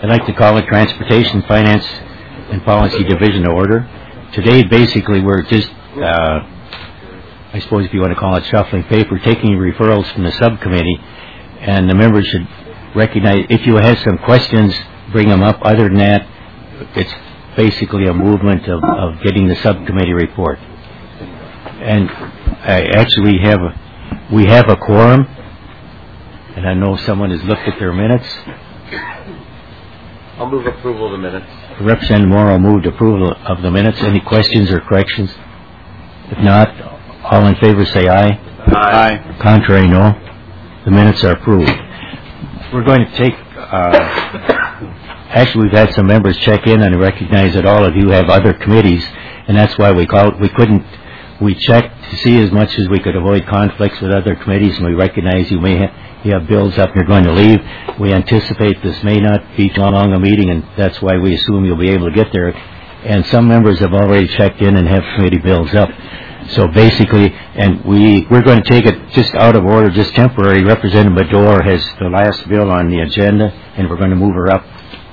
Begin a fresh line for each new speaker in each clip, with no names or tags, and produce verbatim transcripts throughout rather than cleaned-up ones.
I'd like to call the Transportation, Finance, and Policy Division to order. Today, basically, we're just, uh, I suppose if you want to call it shuffling paper, taking referrals from the subcommittee, and the members should recognize, if you have some questions, bring them up. Other than that, it's basically a movement of, of getting the subcommittee report. And I actually have a, we have a quorum, and I know someone has looked at their minutes.
I'll move approval of the minutes.
Representative Morrow moved approval of the minutes. Any questions or corrections? If not, all in favor say aye.
Aye.
Contrary, no. The minutes are approved. We're going to take, uh, actually we've had some members check in and recognize that all of you have other committees, and that's why we called, we couldn't, we checked to see as much as we could avoid conflicts with other committees, and we recognize you may have, you have bills up and you're going to leave. We anticipate this may not be too long a meeting, and that's why we assume you'll be able to get there. And some members have already checked in and have committee bills up. So basically, and we, we're going to take it just out of order, just temporary. Representative Madore has the last bill on the agenda, and we're going to move her up.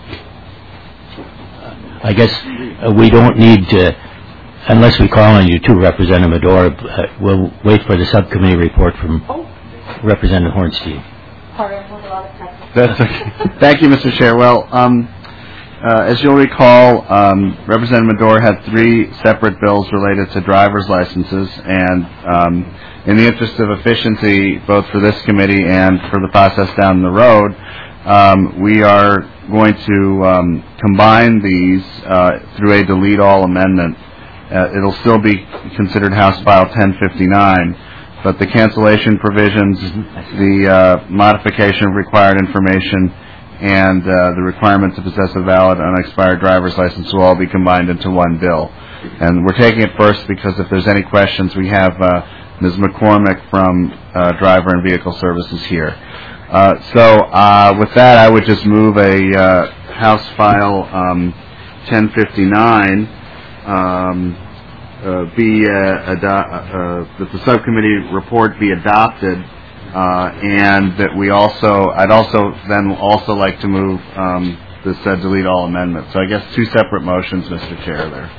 I guess uh, we don't need to, unless we call on you too, Representative Madore, uh, we'll wait for the subcommittee report from Representative Hornstein.
That's okay. Thank you, Mister Chair. Well, um, uh, as you'll recall, um, Representative Madore had three separate bills related to driver's licenses, and um, in the interest of efficiency, both for this committee and for the process down the road, um, we are going to um, combine these uh, through a delete all amendment. Uh, it'll still be considered House File ten fifty-nine. But the cancellation provisions, the uh, modification of required information, and uh, the requirement to possess a valid unexpired driver's license will all be combined into one bill. And we're taking it first because if there's any questions, we have uh, Miz McCormick from uh, Driver and Vehicle Services here. Uh, so uh, with that, I would just move a uh, House File um, ten fifty-nine. Um, Uh, be uh, ado- uh, that the subcommittee report be adopted, uh, and that we also, I'd also then also like to move um, this uh, delete all amendment. So I guess two separate motions, Mister Chair. There,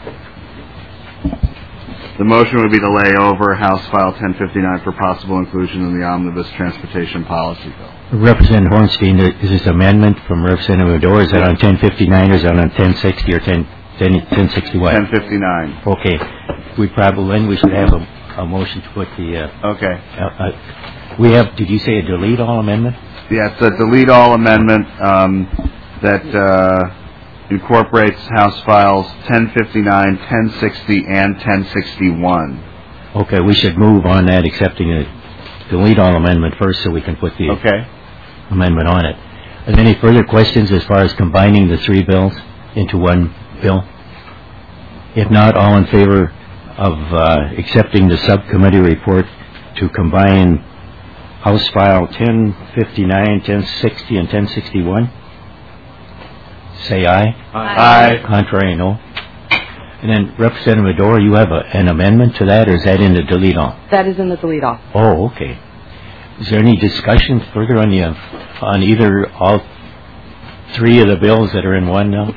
the motion would be to lay over House File ten fifty-nine for possible inclusion in the Omnibus Transportation Policy Bill.
Representative Hornstein, is this amendment from Representative Madore? Is that on ten fifty-nine, or is that on ten sixty or ten? ten sixty-one.
ten fifty-nine.
Okay. We probably, then we should have a, a motion to put the... Uh,
okay.
Uh, uh, we have, did you say a delete all amendment?
Yeah, it's a delete all amendment um, that uh, incorporates House Files ten fifty-nine, ten sixty, and ten sixty-one.
Okay, we should move on that, accepting a delete all amendment first so we can put the
okay.
amendment on it. Are there any further questions as far as combining the three bills into one bill? If not, all in favor of uh, accepting the subcommittee report to combine House File ten fifty-nine, ten sixty, and ten sixty-one? Say aye.
Aye.
Aye. Contrary, no. And then, Representative Madore, you have a, an amendment to that, or is that in the delete all?
That is in the delete all.
Oh, okay. Is there any discussion further on the uh, on either all three of the bills that are in one now?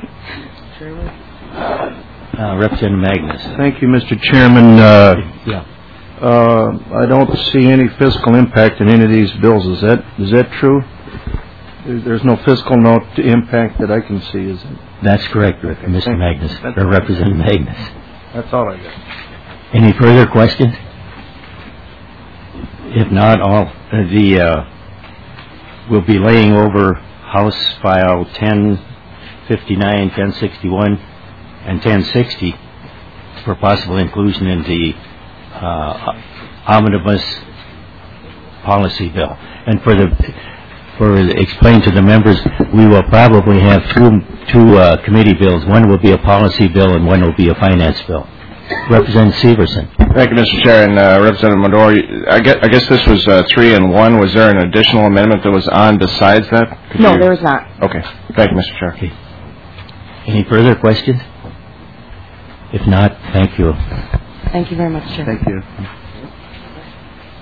Uh, Representative Magnus.
Thank you, Mister Chairman. Uh,
yeah.
Uh, I don't see any fiscal impact in any of these bills. Is that is that true? There's no fiscal note to impact that I can see, is it?
That's correct, Mister Magnus, or Representative Magnus.
That's all I got.
Any further questions? If not, all uh, the uh, we'll be laying over House File ten fifty-nine, ten sixty-one, and ten sixty for possible inclusion in the uh, omnibus policy bill. And for the for explain to the members, we will probably have two two uh, committee bills. One will be a policy bill, and one will be a finance bill. Representative Severson.
Thank you, Mister Chair, and uh, Representative Madore. I guess, I guess this was uh, three and one. Was there an additional amendment that was on besides that? Could
no,
you...
there was not.
Okay. Thank you, Mister Chair.
Okay. Any further questions? If not, thank you.
Thank you very much, Chair.
Thank you.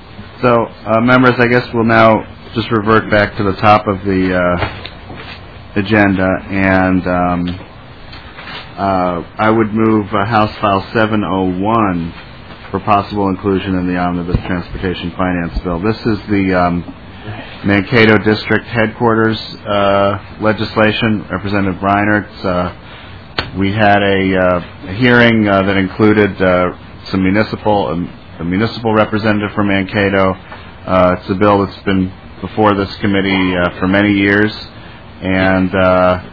So, uh, members, I guess we'll now just revert back to the top of the uh, agenda, and um, uh, I would move uh, House File seven oh one for possible inclusion in the Omnibus Transportation Finance Bill. This is the um, Mankato District Headquarters uh, legislation. Representative Reinert, uh, we had a, uh, a hearing uh, that included uh, some municipal, um, a municipal representative from Mankato. Uh, it's a bill that's been before this committee uh, for many years, and uh,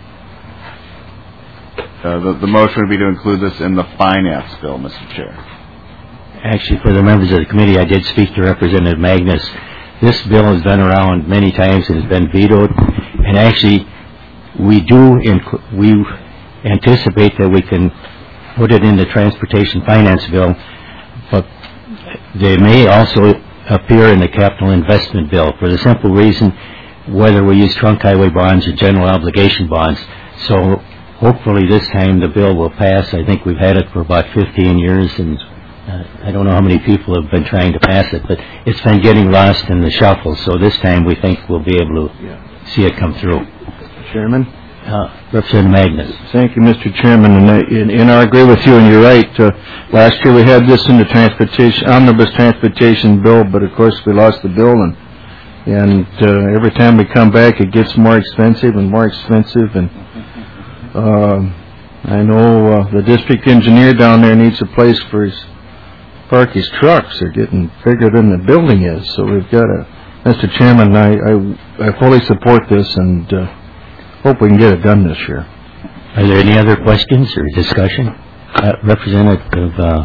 uh, the, the motion would be to include this in the finance bill, Mister Chair.
Actually, for the members of the committee, I did speak to Representative Magnus. This bill has been around many times and has been vetoed, and actually, we do inc- we anticipate that we can put it in the transportation finance bill, but they may also appear in the capital investment bill for the simple reason whether we use trunk highway bonds or general obligation bonds. So hopefully this time the bill will pass. I think we've had it for about fifteen years, and uh, I don't know how many people have been trying to pass it, but it's been getting lost in the shuffle. So this time we think we'll be able to
Yeah.
see it come through.
Chairman?
Uh, Representative Magnus.
Thank you, Mister Chairman, and I, and, and I agree with you, and you're right. Uh, last year we had this in the transportation, omnibus transportation bill, but of course we lost the bill, and and uh, every time we come back it gets more expensive and more expensive, and uh, I know uh, the district engineer down there needs a place for his park his trucks. They're getting bigger than the building is, so we've got to, Mister Chairman, I, I, I fully support this, and uh, hope we can get it done this year.
Are there any other questions or discussion? Uh, Representative uh,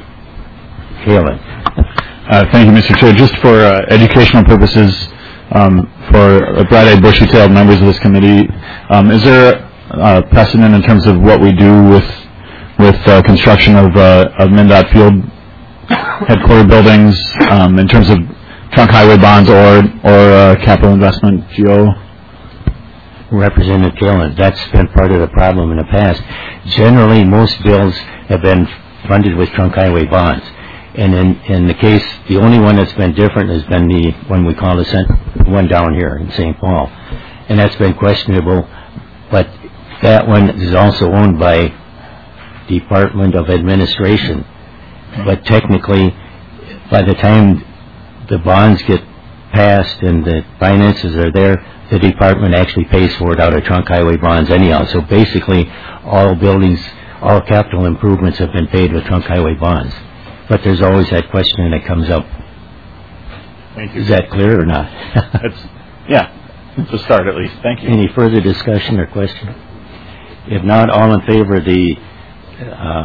Kalin.
Uh, thank you, Mister Chair. Just for uh, educational purposes, um, for uh, bright-eyed, bushy-tailed members of this committee, um, is there uh, precedent in terms of what we do with with uh, construction of, uh, of MnDOT field headquarter buildings um, in terms of trunk highway bonds or or uh, capital investment G O?
Representative Kalin, that's been part of the problem in the past. Generally, most bills have been funded with trunk highway bonds. And in, in the case, the only one that's been different has been the one we call the cent- one down here in Saint Paul. And that's been questionable, but that one is also owned by Department of Administration. But technically, by the time the bonds get passed and the finances are there, the department actually pays for it out of trunk highway bonds anyhow. So basically, all buildings, all capital improvements have been paid with trunk highway bonds. But there's always that question that comes up.
Thank you.
Is that clear or not?
It's, yeah, it's a start at least. Thank you.
Any further discussion or question? If not, all in favor of the uh,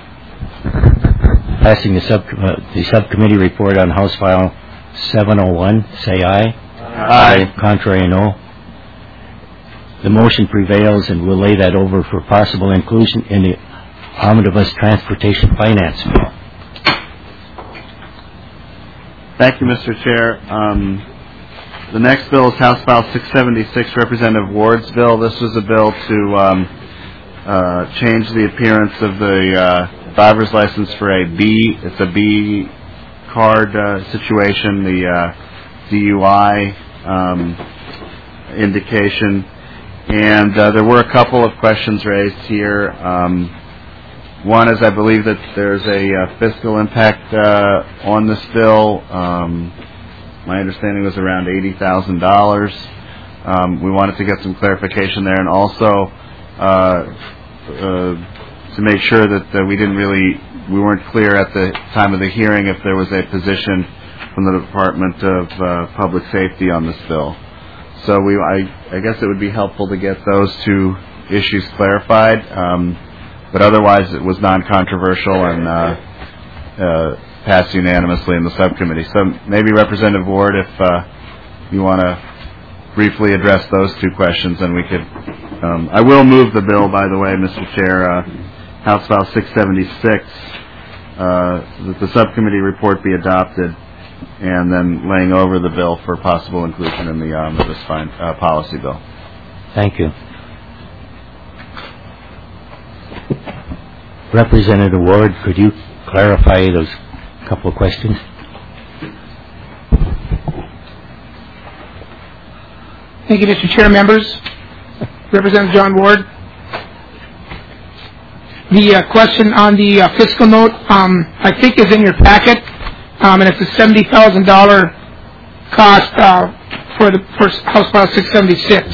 passing the, sub, uh, the subcommittee report on House File seven oh one, say aye.
Aye.
Contrary, no. The motion prevails, and we'll lay that over for possible inclusion in the Omnibus Transportation Finance Bill.
Thank you, Mister Chair. Um, the next bill is House File six seventy-six, Representative Ward's bill. This was a bill to um, uh, change the appearance of the uh, driver's license for a B. It's a B card uh, situation, the uh, D U I um, indication. And uh, there were a couple of questions raised here. Um, One is I believe that there's a uh, fiscal impact uh, on this bill. Um, my understanding was around eighty thousand dollars. Um, we wanted to get some clarification there, and also uh, uh, to make sure that uh, we didn't really, we weren't clear at the time of the hearing if there was a position from the Department of uh, Public Safety on this bill. So we, I, I guess it would be helpful to get those two issues clarified. Um, But otherwise, it was non-controversial and uh, uh, passed unanimously in the subcommittee. So maybe Representative Ward, if uh, you want to briefly address those two questions, then we could. Um, I will move the bill, by the way, Mister Chair, uh, House File six seventy-six, uh, that the subcommittee report be adopted, and then laying over the bill for possible inclusion in the omnibus fine, uh, policy bill.
Thank you. Representative Ward, could you clarify those couple of questions?
Thank you, Mister Chair, members. Representative John Ward. The uh, question on the uh, fiscal note, um, I think is in your packet, um, and it's a seventy thousand dollars cost uh, for the for House File six seventy-six.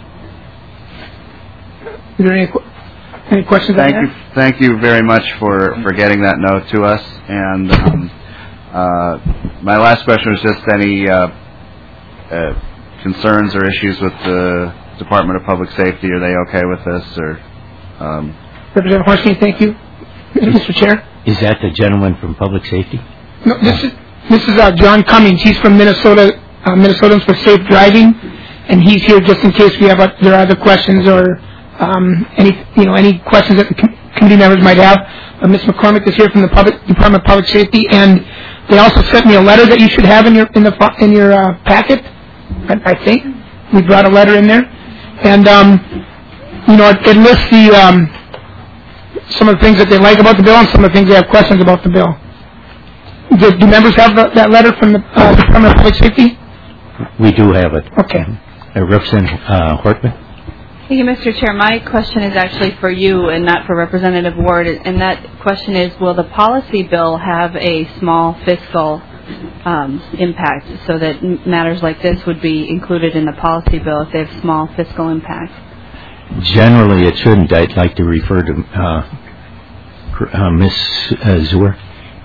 Is there any, any questions
thank
on
you, that? Thank you very much for, for getting that note to us. And um, uh, my last question was just any uh, uh, concerns or issues with the Department of Public Safety. Are they okay with this? Or um,
Representative Hornstein, thank you. Mister Chair?
Is that the gentleman from Public Safety?
No, this is this is uh, John Cummings. He's from Minnesota, uh, Minnesotans for Safe Driving, and he's here just in case we have uh, there are other questions or um, any you know any questions that the com- committee members might have. Uh, Miz McCormick is here from the Public Department of Public Safety, and they also sent me a letter that you should have in your in the in your uh, packet. I, I think we brought a letter in there, and um, you know it, it lists the. Um, some of the things that they like about the bill and some of the things they have questions about the bill. Do, do members have the, that letter from the uh, Department of Public Safety?
We do have it.
Okay.
Uh, Representative uh, Hortman?
Thank you, Mister Chair. My question is actually for you and not for Representative Ward, and that question is, will the policy bill have a small fiscal um, impact so that m- matters like this would be included in the policy bill if they have small fiscal impact?
Generally, it shouldn't. I'd like to refer to uh, uh, Miz Uh, Zuer.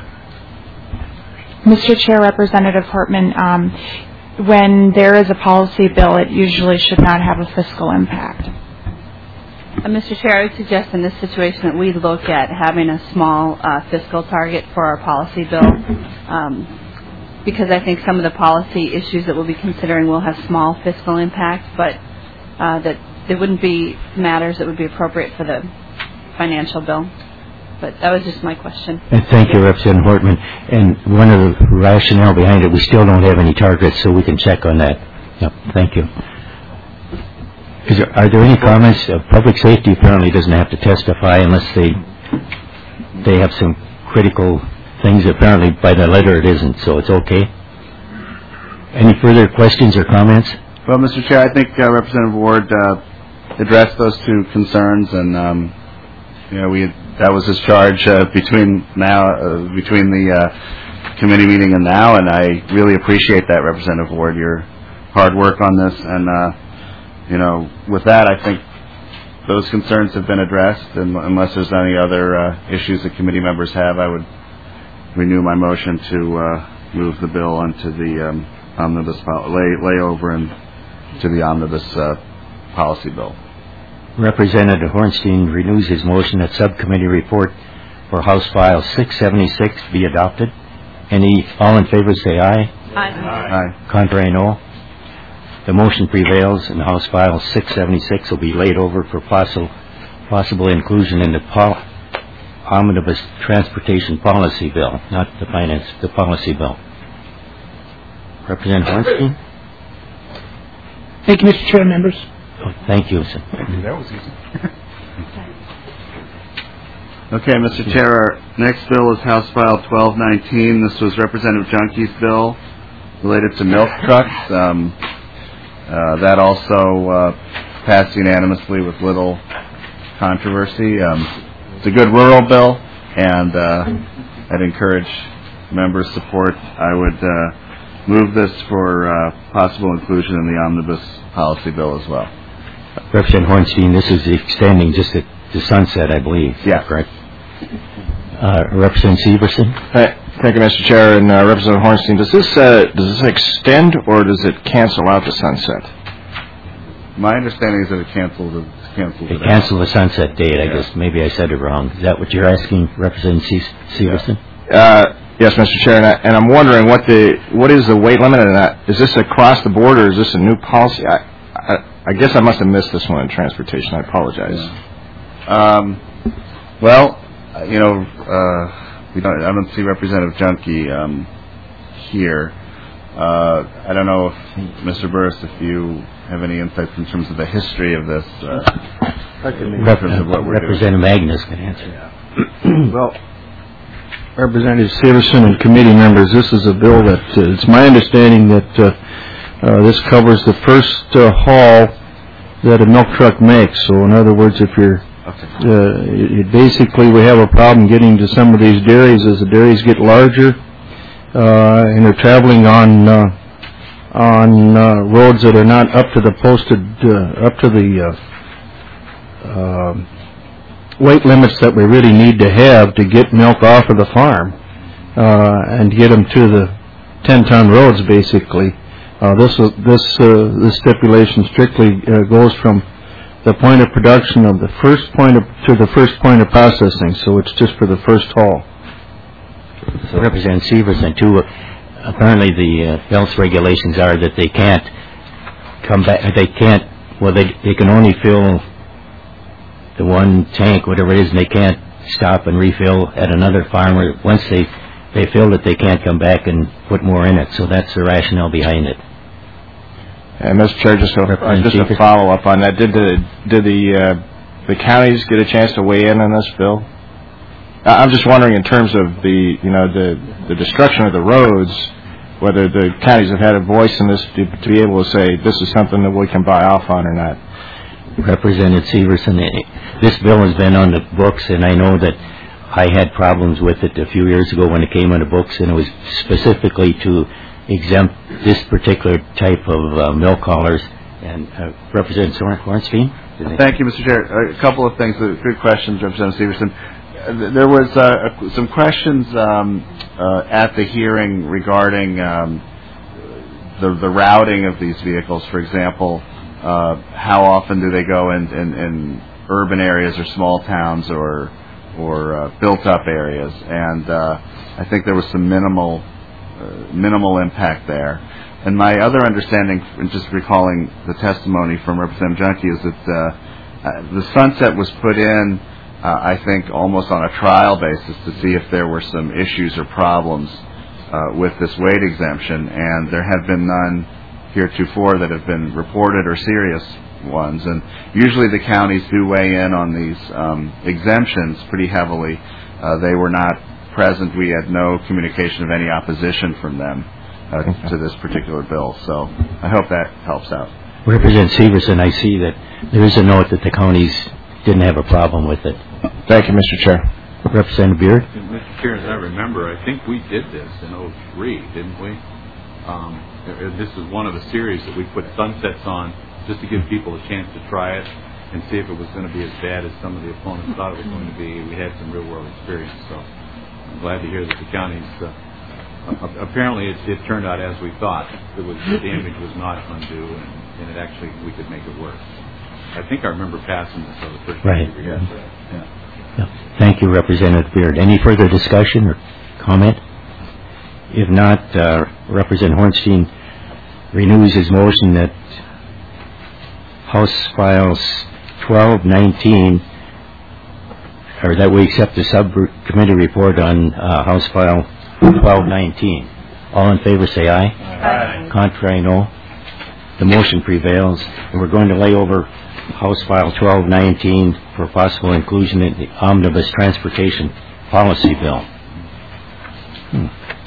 Mister Chair, Representative Hortman, um, when there is a policy bill, it usually should not have a fiscal impact.
Uh, Mister Chair, I would suggest in this situation that we look at having a small uh, fiscal target for our policy bill, um, because I think some of the policy issues that we'll be considering will have small fiscal impact, but uh, that there wouldn't be matters that would be appropriate for the financial bill. But that was just my question.
And thank you, Representative Hortman. And one of the rationale behind it, we still don't have any targets, so we can check on that. Yep, thank you. Is there, are there any comments? Uh, public safety apparently doesn't have to testify unless they they have some critical things. Apparently, by the letter, it isn't, so it's okay. Any further questions or comments?
Well, Mister Chair, I think uh, Representative Ward uh, addressed those two concerns, and um, you know, we had, that was his charge uh, between now uh, between the uh, committee meeting and now, and I really appreciate that, Representative Ward, your hard work on this, and uh, you know, with that, I think those concerns have been addressed, and unless there's any other uh, issues that committee members have, I would renew my motion to uh, move the bill onto the um, omnibus lay, lay over and to the omnibus uh, policy bill.
Representative Hornstein renews his motion that subcommittee report for House File six seventy-six be adopted. Any all in favor say aye.
Aye.
Aye.
Contrary, no. The motion prevails, and House File six seventy-six will be laid over for possible possible inclusion in the pol- omnibus transportation policy bill, not the finance, the policy bill. Representative Hornstein?
Thank you, Mister Chair, members.
Oh, thank you, sir.
That was easy.
Okay, Mister Chair, our next bill is House File twelve nineteen. This was Representative Junke's bill related to milk trucks. Um, uh, that also uh, passed unanimously with little controversy. Um, it's a good rural bill, and uh, I'd encourage members' support. I would uh, move this for uh, possible inclusion in the omnibus policy bill as well.
Representative Hornstein, this is extending just at the sunset, I believe.
Yeah.
Correct. Uh, Representative Severson?
Hey, thank you, Mister Chair, and uh, Representative Hornstein. Does this uh, does this extend or does it cancel out the sunset?
My understanding is that it canceled it. Canceled
It
it
canceled the sunset date. I
Yeah.
guess maybe I said it wrong. Is that what you're asking, Representative Se- Severson?
Uh, yes, Mister Chair, and, I, and I'm wondering what the what is the weight limit on that? Is this across the board or is this a new policy? I, I, I guess I must have missed this one in transportation. I apologize.
Yeah. Um, well, uh, you know, uh, we don't. I don't see Representative Junke um, here. Uh, I don't know if Mister Burris, if you have any insights in terms of the history of this, uh, in terms of what we're
Representative Magnus can answer.
Well, Representative Severson and committee members, this is a bill that uh, it's my understanding that uh, uh, this covers the first uh, haul that a milk truck makes. So in other words, if you're uh, it, it basically we have a problem getting to some of these dairies as the dairies get larger uh, and they're traveling on uh, on uh, roads that are not up to the posted uh, up to the uh, uh, weight limits that we really need to have to get milk off of the farm uh, and get them to the ten-ton roads, basically. Uh, this uh, this uh, this stipulation strictly uh, goes from the point of production of the first point of, to the first point of processing, so it's just for the first haul.
So Representative Severson, too, apparently the uh, health regulations are that they can't come back, they can't, well, they they can only fill the one tank, whatever it is, and they can't stop and refill at another farmer. Once they, they fill it, they can't come back and put more in it, so that's the rationale behind it.
And Mister Chair, just a, uh, just a follow-up on that. Did the did the uh, the counties get a chance to weigh in on this bill? I'm just wondering, in terms of the you know the the destruction of the roads, whether the counties have had a voice in this to, to be able to say this is something that we can buy off on or not.
Representative Severson, this bill has been on the books, and I know that I had problems with it a few years ago when it came on the books, and it was specifically to exempt this particular type of uh, milk haulers. And uh, Representative Soren Hornstein?
Thank you, Mister Chair. A couple of things. Good questions, Representative Severson. There was uh, some questions um, uh, at the hearing regarding um, the, the routing of these vehicles. For example, uh, how often do they go in, in, in urban areas or small towns or or uh, built-up areas? And uh, I think there was some minimal uh, minimal impact there. And my other understanding, and just recalling the testimony from Representative Junkie, is that uh, uh, the sunset was put in, uh, I think, almost on a trial basis to see if there were some issues or problems uh, with this weight exemption, and there have been none heretofore that have been reported or serious ones. And usually the counties do weigh in on these um, exemptions pretty heavily. Uh, they were not present. We had no communication of any opposition from them Uh, to this particular bill. So I hope that helps out.
Representative Severson, I see that there is a note that the counties didn't have a problem with it.
Thank you, Mister Chair.
Representative Beard?
Mister Chair, as I remember, I think we did this in oh three, didn't we? Um, this is one of a series that we put sunsets on just to give people a chance to try it and see if it was going to be as bad as some of the opponents thought it was going to be. We had some real-world experience, so I'm glad to hear that the counties uh, Uh, apparently, it, it turned out as we thought. It was, the damage was not undue, and, and it actually, we could make it work. I think I remember passing this on the first
right.
time. Yeah.
Yeah. Yeah. Thank you, Representative Beard. Any further discussion or comment? If not, uh, Representative Hornstein renews his motion that House Files twelve nineteen, or that we accept the subcommittee report on uh, House File twelve nineteen. All in favor say aye.
Aye.
Contrary, no. The motion prevails. And we're going to lay over House File twelve nineteen for possible inclusion in the Omnibus Transportation Policy Bill. Hmm.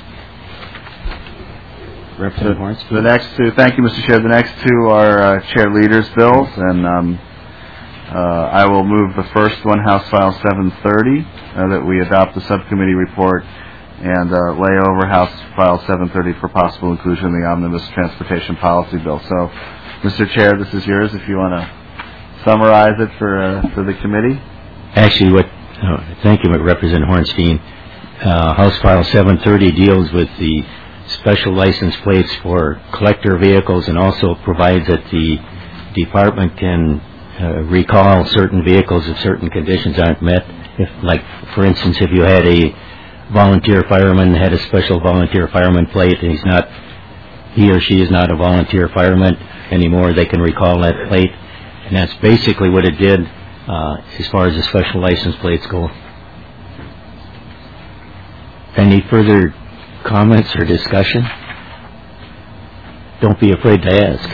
Representative Hornstein?
The next two, thank you, Mister Chair. The next two are uh, Chair Leader's bills, and um, uh, I will move the first one, House File seven thirty, uh, that we adopt the subcommittee report and uh, lay over House File seven thirty for possible inclusion in the Omnibus Transportation Policy Bill. So, Mister Chair, this is yours if you want to summarize it for uh, for the committee.
Actually, what? Oh, thank you, Representative Hornstein. Uh, House File seven thirty deals with the special license plates for collector vehicles, and also provides that the department can uh, recall certain vehicles if certain conditions aren't met. If, like, for instance, if you had a volunteer fireman had a special volunteer fireman plate and he's not, he or she is not a volunteer fireman anymore, they can recall that plate. And that's basically what it did uh, as far as the special license plates go. Any further comments or discussion? Don't be afraid to ask.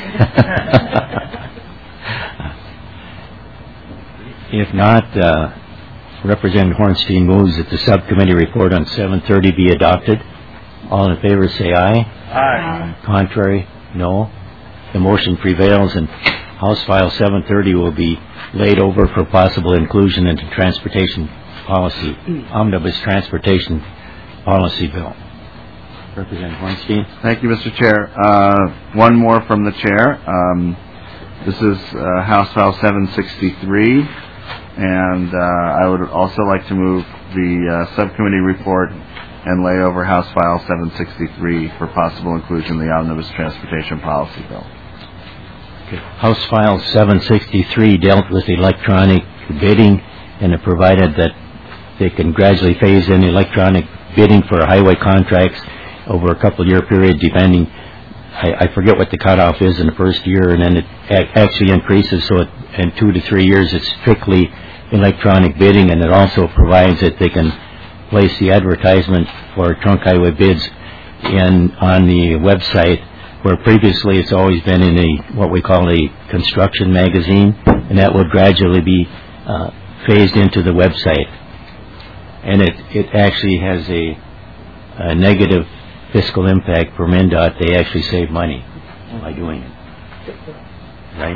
If not, uh, Representative Hornstein moves that the subcommittee report on seven thirty be adopted. All in favor say aye.
Aye.
Contrary, no. The motion prevails, and House File seven thirty will be laid over for possible inclusion into transportation policy, omnibus transportation policy bill. Representative Hornstein.
Thank you, Mister Chair. Uh, one more from the chair. Um, this is uh, House File seven sixty-three, and uh, I would also like to move the uh, subcommittee report and lay over House File seven sixty-three for possible inclusion in the omnibus transportation policy bill.
Okay. House File seven sixty-three dealt with electronic bidding, and it provided that they can gradually phase in electronic bidding for highway contracts over a couple year period, depending, I, I forget what the cutoff is in the first year, and then it a- actually increases, so it, in two to three years it's strictly electronic bidding, and it also provides that they can place the advertisement for trunk highway bids in on the website, where previously it's always been in a what we call a construction magazine, and that will gradually be uh, phased into the website. And it, it actually has a, a negative fiscal impact for MnDOT. They actually save money by doing it. Right?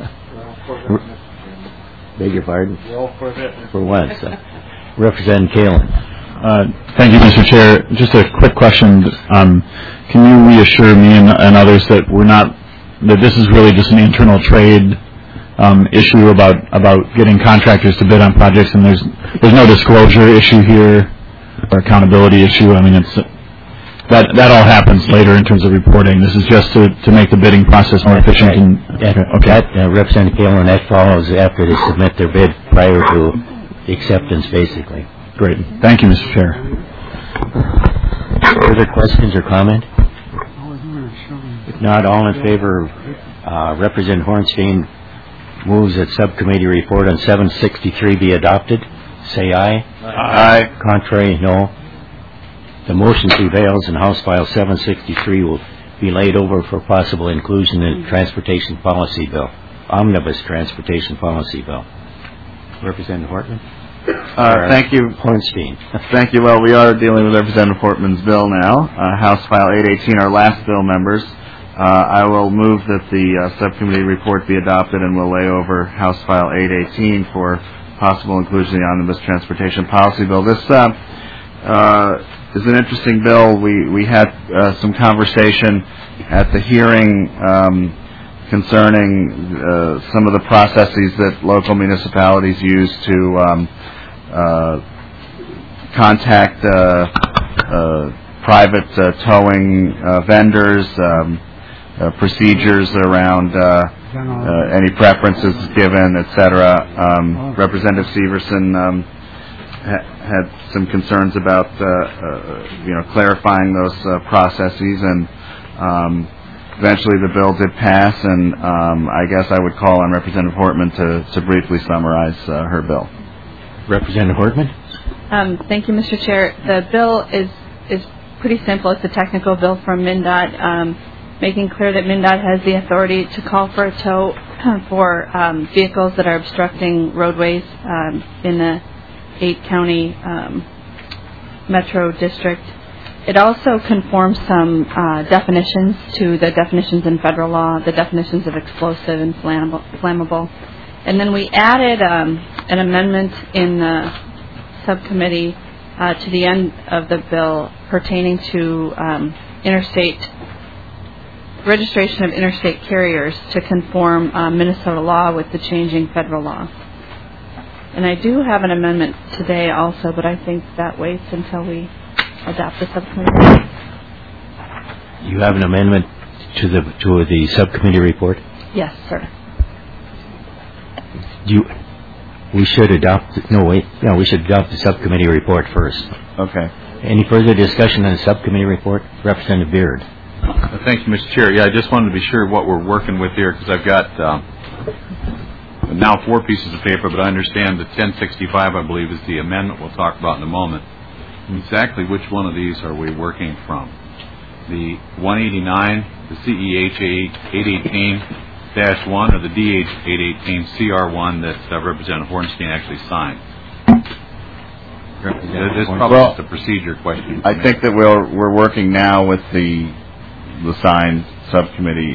Beg your pardon? For once. Uh, Representative Kalin.
Uh, thank you, Mister Chair. Just a quick question. Um, can you reassure me and, and others that we're not, that this is really just an internal trade um, issue about, about getting contractors to bid on projects, and there's there's no disclosure issue here or accountability issue? I mean, it's that that all happens later in terms of reporting. This is just to, to make the bidding process more efficient.
Right.
And,
that,
okay.
That, uh, Representative Kalin, that follows after they submit their bid prior to acceptance, basically.
Great. Thank you, Mister Chair.
Further questions or comment? If not, all in favor, uh, Representative Hornstein moves that subcommittee report on seven sixty-three be adopted. Say aye.
Aye.
Contrary, no. The motion prevails, and House File seven sixty-three will be laid over for possible inclusion in the Transportation Policy Bill, Omnibus Transportation Policy Bill. Representative Hortman?
Uh, thank you.
Hornstein.
Thank you. Well, we are dealing with Representative Hortman's bill now, uh, House File eight eighteen, our last bill, members. Uh, I will move that the uh, subcommittee report be adopted, and we'll lay over House File eight eighteen for possible inclusion in the Omnibus Transportation Policy Bill. This uh, uh, is an interesting bill. We, we had uh, some conversation at the hearing um, concerning uh, some of the processes that local municipalities use to um, uh, contact uh, uh, private uh, towing uh, vendors, um, uh, procedures around uh, uh, any preferences given, et cetera. Um, Representative Severson um, ha- had some concerns about uh, uh, you know clarifying those uh, processes, and um, eventually the bill did pass, and um, I guess I would call on Representative Hortman to, to briefly summarize uh, her bill.
Representative Hortman?
Um, thank you, Mister Chair. The bill is is pretty simple. It's a technical bill from MnDOT, um, making clear that MnDOT has the authority to call for a tow for um, vehicles that are obstructing roadways um, in the eight-county um, metro district. It also conforms some uh, definitions to the definitions in federal law, the definitions of explosive and flammable. flammable. And then we added um, an amendment in the subcommittee uh, to the end of the bill pertaining to um, interstate registration of interstate carriers to conform uh, Minnesota law with the changing federal law. And I do have an amendment today also, but I think that waits until we adopt the subcommittee.
You have an amendment to the to the subcommittee report?
Yes, sir.
You, we should adopt. No, wait. Yeah, we should adopt the subcommittee report first.
Okay.
Any further discussion on the subcommittee report, Representative Beard?
Uh, thank you, Mister Chair. Yeah, I just wanted to be sure what we're working with here, because I've got um, now four pieces of paper, but I understand that ten sixty-five, I believe, is the amendment we'll talk about in a moment. Exactly which one of these are we working from? The one eighty-nine, the C E H eight eighteen dash one, or the D H eight eighteen C R one that uh, Representative Hornstein actually signed? This is probably
well,
just a procedure question.
I think that we're we're working now with the the signed subcommittee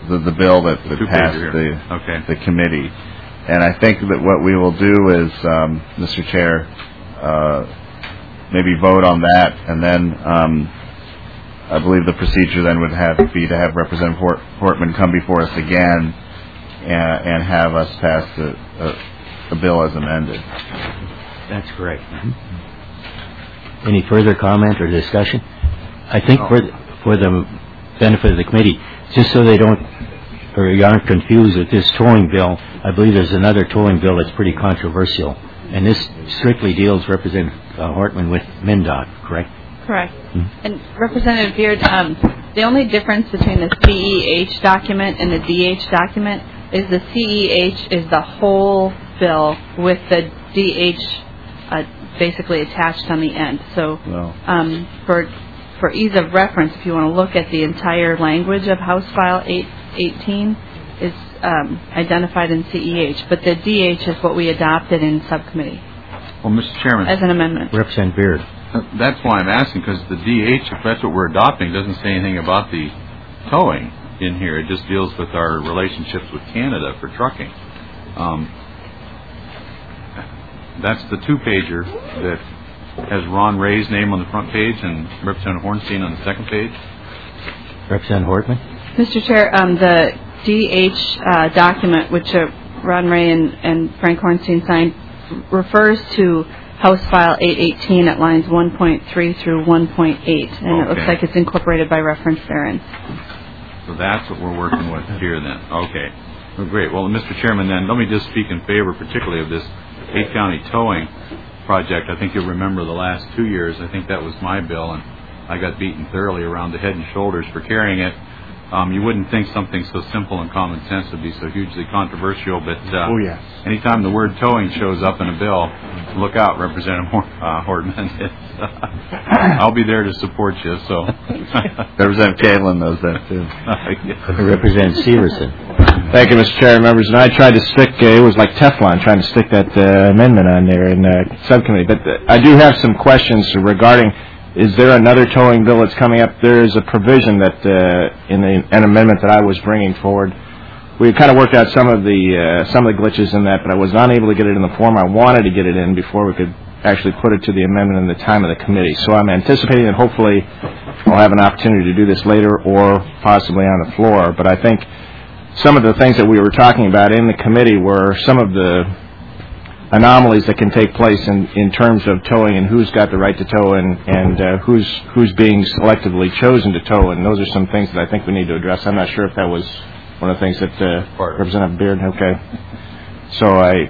the, the bill that, that passed the
okay.
the committee. And I think that what we will do is, um, Mister Chair, uh, maybe vote on that, and then um, I believe the procedure then would have be to have Representative Hort- Hortman come before us again and, and have us pass the, uh, the bill as amended.
That's correct. Mm-hmm. Any further comment or discussion? I think
oh.
for the, for the benefit of the committee, just so they don't or you aren't confused with this towing bill, I believe there's another towing bill that's pretty controversial, and this strictly deals, Representative uh, Hortman, with MnDOT, correct?
Correct. Mm-hmm. And Representative Beard, um, the only difference between the C E H document and the D H document is the C E H is the whole bill with the D H uh, basically attached on the end. So
no.
um, for for ease of reference, if you want to look at the entire language of House File eight eighteen, is um, identified in C E H, but the D H is what we adopted in subcommittee.
Well, Mister Chairman,
as an amendment.
Representative Beard.
That's why I'm asking, because the D H, if that's what we're adopting, doesn't say anything about the towing in here. It just deals with our relationships with Canada for trucking. Um, that's the two-pager that has Ron Ray's name on the front page and Representative Hornstein on the second page.
Representative Hortman?
Mister Chair, um, the D H uh, document, which uh, Ron Ray and, and Frank Hornstein signed, refers to House File eight eighteen at lines one point three through one point eight, and
okay.
It looks like it's incorporated by reference therein.
So that's what we're working with here then. Okay. Well, great. Well, Mister Chairman, then, let me just speak in favor particularly of this eight-county towing project. I think you'll remember the last two years, I think that was my bill, and I got beaten thoroughly around the head and shoulders for carrying it. Um, you wouldn't think something so simple and common sense would be so hugely controversial, but uh,
oh, yes.
anytime the word towing shows up in a bill, look out, Representative uh, Hortman. It's, uh, I'll be there to support you. So
Representative Caitlin knows that too.
uh,
Representative Severson.
Thank you, Mister Chair, members. And I tried to stick, uh, it was like Teflon, trying to stick that uh, amendment on there in uh, subcommittee. But uh, I do have some questions regarding. Is there another towing bill that's coming up? There is a provision that uh, in the, an amendment that I was bringing forward. We kind of worked out some of the uh, some of the glitches in that, but I was not able to get it in the form I wanted to get it in before we could actually put it to the amendment in the time of the committee. So I'm anticipating that hopefully I'll have an opportunity to do this later or possibly on the floor. But I think some of the things that we were talking about in the committee were some of the anomalies that can take place in, in terms of towing and who's got the right to tow and, and uh, who's who's being selectively chosen to tow, and those are some things that I think we need to address. I'm not sure if that was one of the things that uh, Representative Beard, okay. So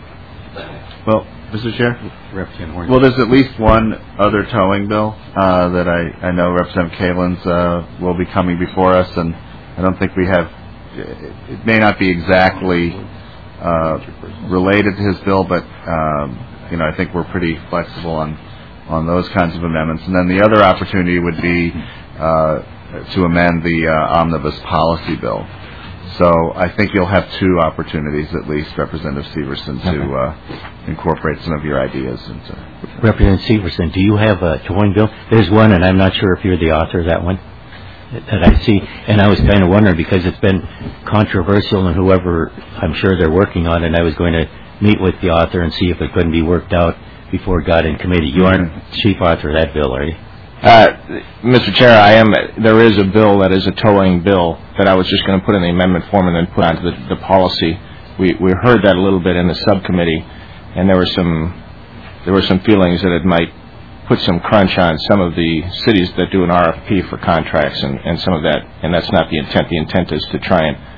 I, well, Mister Chair?
Representative
Well, there's at least one other towing bill uh, that I, I know Representative Kalin's uh, will be coming before us, and I don't think we have, it may not be exactly Uh, related to his bill, but um, you know, I think we're pretty flexible on on those kinds of amendments. And then the other opportunity would be uh, to amend the uh, omnibus policy bill. So I think you'll have two opportunities, at least, Representative Severson, to uh, incorporate some of your ideas. Into
Representative Severson, do you have a towing bill? There's one, and I'm not sure if you're the author of that one that I see, and I was kind of wondering because it's been controversial, and whoever, I'm sure they're working on it, I was going to meet with the author and see if it couldn't be worked out before it got in committee. You aren't chief author of that bill, are you?
Uh, Mister Chair, I am. There is a bill that is a towing bill that I was just going to put in the amendment form and then put onto the, the policy. We we heard that a little bit in the subcommittee, and there were some there were some feelings that it might put some crunch on some of the cities that do an R F P for contracts and, and some of that, and that's not the intent. The intent is to try and,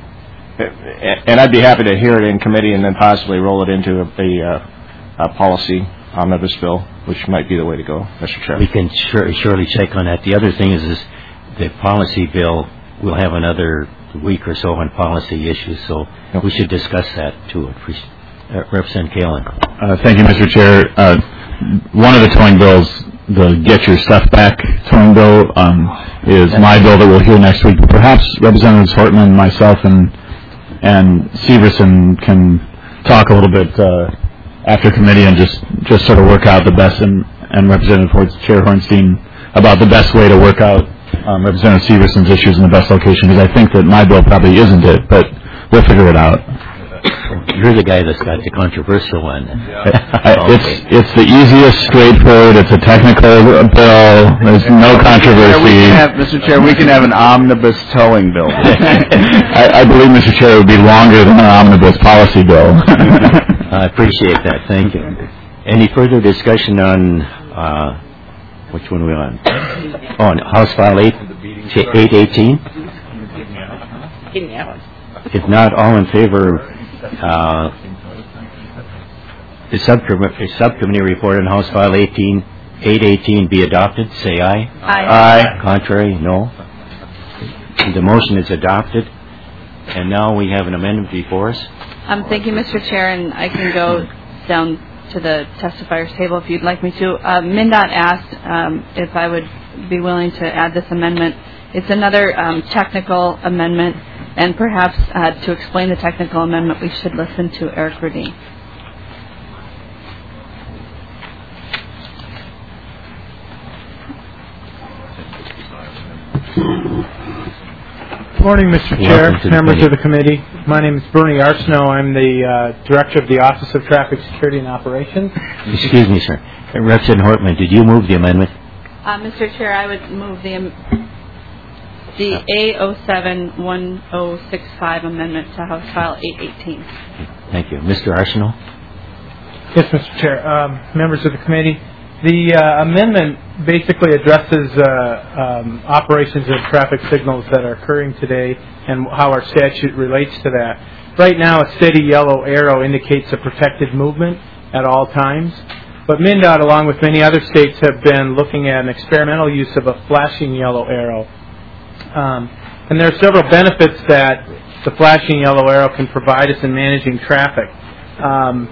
and I'd be happy to hear it in committee and then possibly roll it into a, a, a policy omnibus bill, which might be the way to go, Mister Chair.
We can sure, surely check on that. The other thing is, is the policy bill, we'll have another week or so on policy issues, so yep. We should discuss that too. Uh, Representative Kalin.
Uh, thank you, Mister Chair. Uh, One of the towing bills, the Get Your Stuff Back towing bill, um, is my bill that we'll hear next week. Perhaps Representatives Hortman, myself, and and Severson can talk a little bit uh, after committee and just, just sort of work out the best, and, and Representative Chair Hornstein about the best way to work out um, Representative Severson's issues in the best location, because I think that my bill probably isn't it, but we'll figure it out.
You're the guy that's got the controversial one.
I, it's it's the easiest, straightforward. It's a technical bill. There's no controversy.
We can have, Mister Chair, we can have an omnibus towing bill.
I, I believe, Mister Chair, it would be longer than an omnibus policy bill.
I appreciate that. Thank you. Any further discussion on uh, which one are we on? Oh, on House File eight eighteen. If not, all in favor. Uh, the subcommittee, subcommittee report on House File eighteen, eight eighteen be adopted, say aye.
Aye.
Aye. Contrary, no. The motion is adopted. And now we have an amendment before us.
Um, thank you, Mister Chair, and I can go down to the testifiers table if you'd like me to. Uh, MnDOT asked um, if I would be willing to add this amendment. It's another um, technical amendment. And perhaps uh, to explain the technical amendment, we should listen to Eric Rudin.
Good morning, Mister Chair, members of the committee. My name is Bernie Arsenault. I'm the uh, Director of the Office of Traffic Security and Operations.
Excuse me, sir. Representative Hortman, did you move the amendment?
Uh, Mister Chair, I would move the... Am- The A zero seven one zero six five amendment to House File eight eighteen.
Thank you. Mister Arsenault?
Yes, Mister Chair. Um, members of the committee, the uh, amendment basically addresses uh, um, operations of traffic signals that are occurring today and how our statute relates to that. Right now, a steady yellow arrow indicates a protected movement at all times. But MnDOT, along with many other states, have been looking at an experimental use of a flashing yellow arrow. Um, and there are several benefits that the flashing yellow arrow can provide us in managing traffic. Um,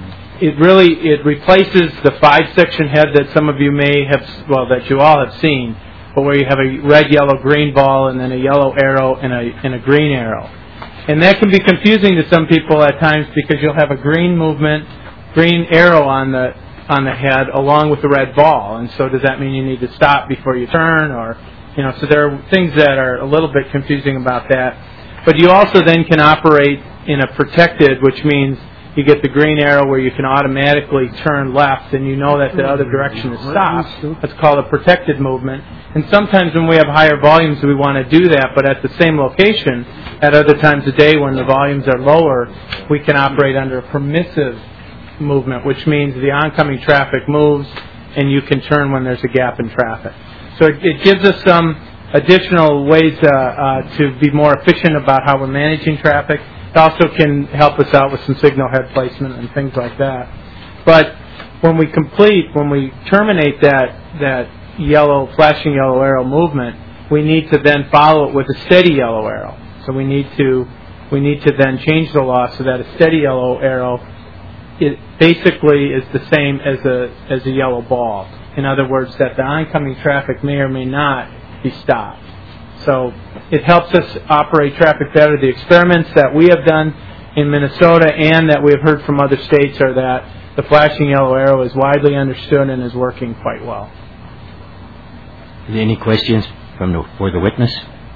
it really it replaces the five-section head that some of you may have, well, that you all have seen, but where you have a red, yellow, green ball and then a yellow arrow and a and a green arrow. And that can be confusing to some people at times because you'll have a green movement, green arrow on the on the head along with the red ball. And so does that mean you need to stop before you turn or... You know, so there are things that are a little bit confusing about that. But you also then can operate in a protected, which means you get the green arrow where you can automatically turn left and you know that the other direction is stopped. That's called a protected movement. And sometimes when we have higher volumes, we want to do that, but at the same location, at other times of day when the volumes are lower, we can operate under a permissive movement, which means the oncoming traffic moves and you can turn when there's a gap in traffic. So it, it gives us some additional ways uh, uh, to be more efficient about how we're managing traffic. It also can help us out with some signal head placement and things like that. But when we complete, when we terminate that that yellow, flashing yellow arrow movement, we need to then follow it with a steady yellow arrow. So we need to we need to then change the law so that a steady yellow arrow it basically is the same as a as a yellow ball. In other words, that the oncoming traffic may or may not be stopped. So it helps us operate traffic better. The experiments that we have done in Minnesota and that we have heard from other states are that the flashing yellow arrow is widely understood and is working quite well.
Any questions from the, for the witness?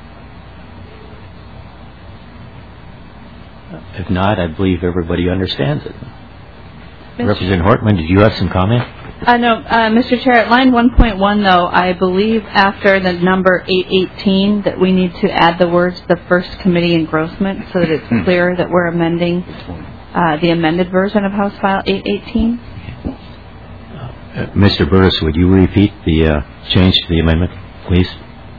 If not, I believe everybody understands it. Mister Representative Hortman, did you have some comment?
Uh, no, uh, Mister Chair, at line one point one, though, I believe after the number eight eighteen that we need to add the words the first committee engrossment so that it's clear that we're amending uh, the amended version of House File eight eighteen.
Uh, Mister Burris, would you repeat the uh, change to the amendment, please?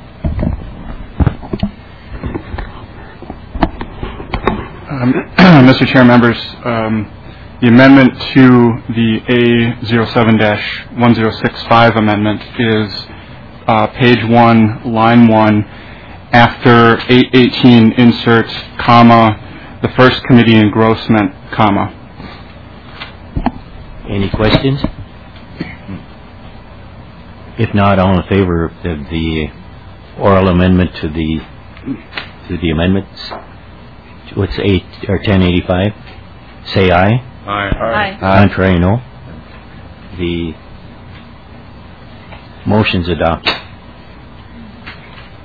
Um, Mister Chair, members, um, the amendment to the A zero seven dash one zero six five amendment is uh, page one, line one, after eight eighteen insert, comma, the first committee engrossment, comma.
Any questions? If not, all in favor of the oral amendment to the to the amendments, what's eight or ten eighty-five? Say aye.
Aye.
Aye.
Contrary, no. The motion's adopted.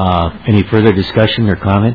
Uh, any further discussion or comment?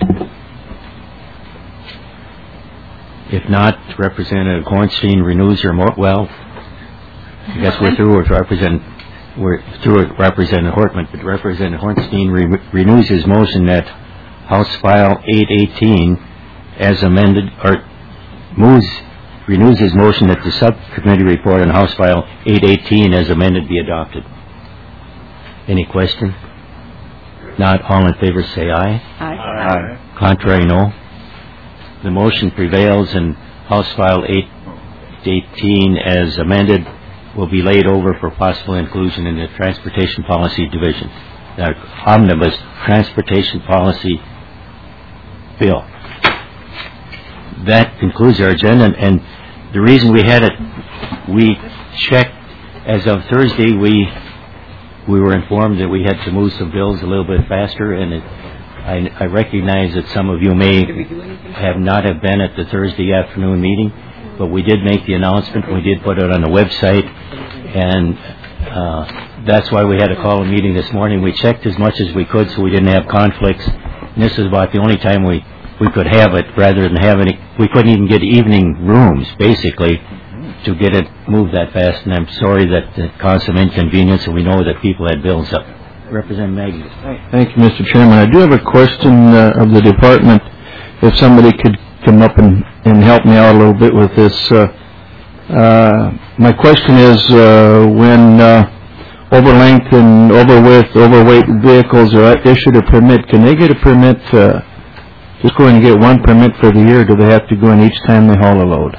If not, Representative Hornstein renews her mo- well, I guess we're through with Representative we're through with Representative Hortman, but Representative Hornstein re- renews his motion that House File eight eighteen as amended, or moves, renews his motion that the subcommittee report on House File eight eighteen as amended be adopted. Any question? Not, all in favor say aye.
Aye.
Aye. Contrary, no. The motion prevails, and House File eight eighteen as amended will be laid over for possible inclusion in the Transportation Policy Division, the Omnibus Transportation Policy Bill. That concludes our agenda, and the reason we had it, we checked, as of Thursday, we we were informed that we had to move some bills a little bit faster, and it, I, I recognize that some of you may have not have been at the Thursday afternoon meeting, but we did make the announcement, we did put it on the website, and uh, that's why we had to call a meeting this morning. We checked as much as we could so we didn't have conflicts, and this is about the only time we, we could have it, rather than having it, we couldn't even get evening rooms, basically, to get it moved that fast, and I'm sorry that it caused some inconvenience, and we know that people had bills up. Representative Maggie.
Thank you, Mister Chairman. I do have a question uh, of the department, if somebody could come up and, and help me out a little bit with this. Uh, uh, my question is, uh, when uh, over-length and over-width, overweight vehicles are issued a permit, can they get a permit, uh, just go in and get one permit for the year, or do they have to go in each time they haul a load?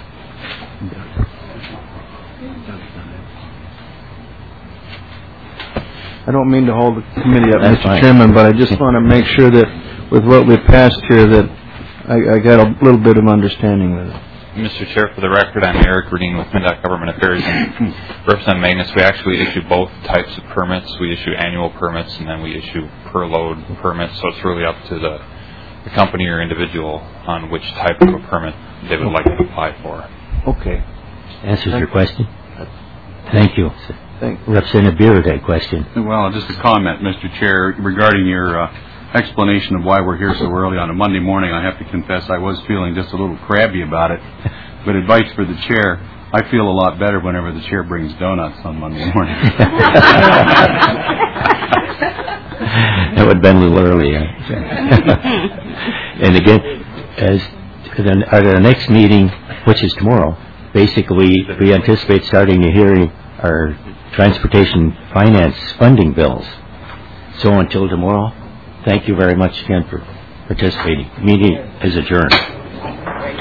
I don't mean to hold the committee up, Mister Chairman, but I just want to make sure that with what we passed here that I, I got a little bit of understanding with it.
Mister Chair, for the record, I'm Eric Green with MnDOT Government Affairs and Representative Magnus. We actually issue both types of permits. We issue annual permits and then we issue per load permits, so it's really up to the, the company or individual on which type of a permit they would like to apply for.
Okay.
Answers your question? Thank you.
Thank you.
Representative Beard had a question.
Well, just a comment, Mister Chair, regarding your uh, explanation of why we're here so early on a Monday morning. I have to confess I was feeling just a little crabby about it. But advice for the chair, I feel a lot better whenever the chair brings donuts on Monday morning.
That would have been a little early. And again, as at our next meeting, which is tomorrow, basically we anticipate starting a hearing our transportation finance funding bills. So until tomorrow, thank you very much again for participating. Meeting is adjourned.